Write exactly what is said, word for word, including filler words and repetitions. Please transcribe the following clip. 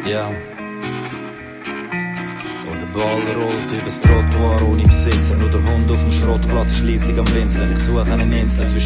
Ja. Und der Ball rollt übers Trottoir ohne Besitzer. Nur der Hund auf dem Schrottplatz, schliesslich am Winseln. Ich suche eine Insel zwischen